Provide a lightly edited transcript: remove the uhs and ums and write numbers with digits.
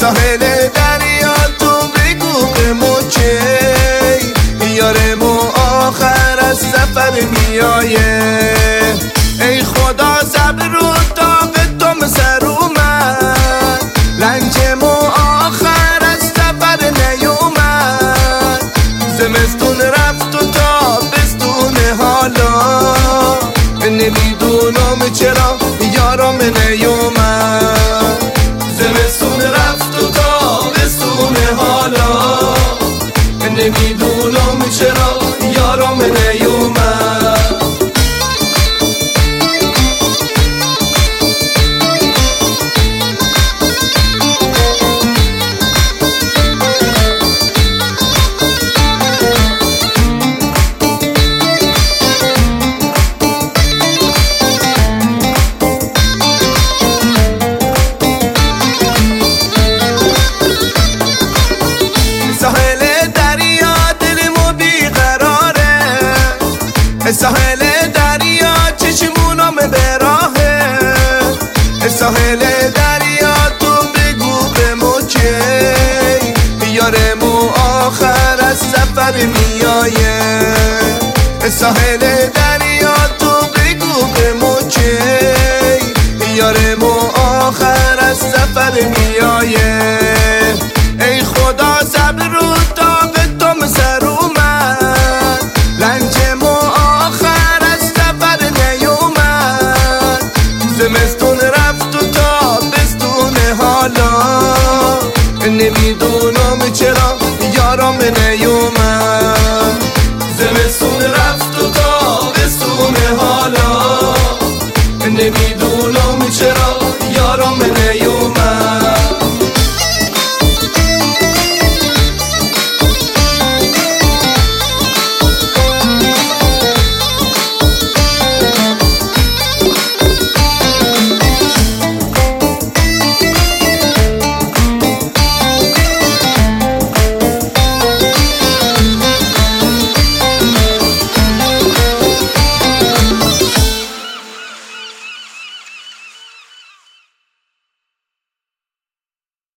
ساحل دریا تو بگو به موچه یارمو آخر از سفر میایه. ای خدا صبر رو طاق تو مسر اومد، لنجمو آخر از سفر نیومد. زمستون رفت و تابستون حالا نمیدونم چرا یارم نیومد. زمستون رفت و تابستون حالا نمیدونم چرا یارم نیومد. ساحل دریا چشمونم به راهه، ساحل دریا تو بگو به موچه یارمو آخر از سفر میایه. ساحل دریا تو بگو به موچه یارمو آخر از سفر میایه. ای خدا صبر رو